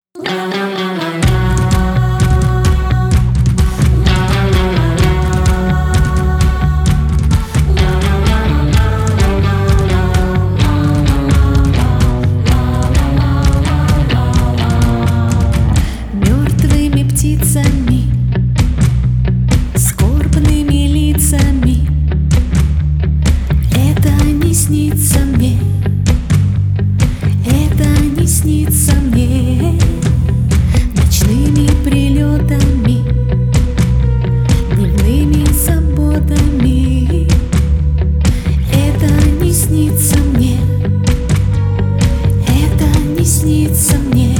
Мертвыми птицами, скорбными лицами, это не снится мне, это не снится мне. Ночными прилетами, дневными заботами, это не снится мне, это не снится мне.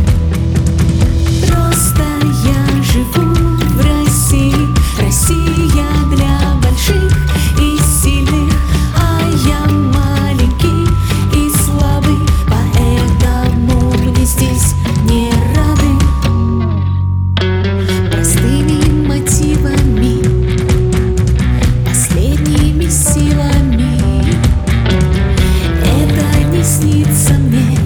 Просто я живу в России, Россия для больших и сильных, а я маленький и слабый, поэтому мне здесь не рады. Простыми мотивами, последними силами, это не снится мне,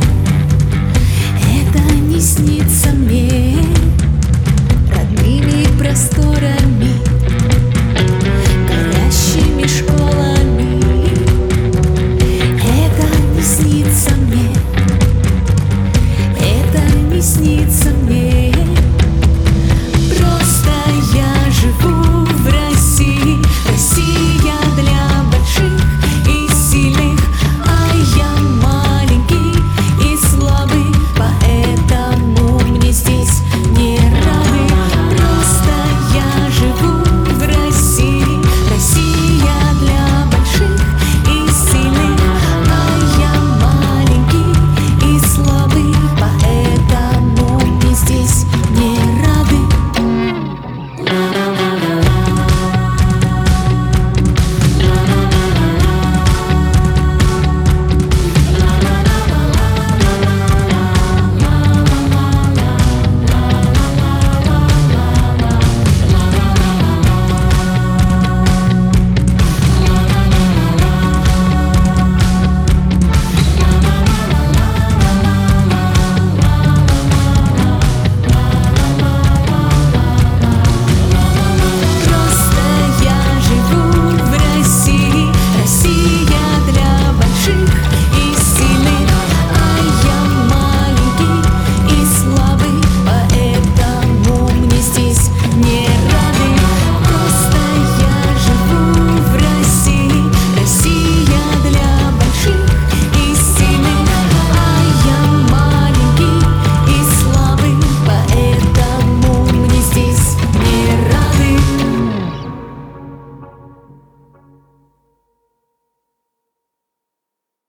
это не снится мне. Родными просторами, горящими школами, это не снится мне, это не снится.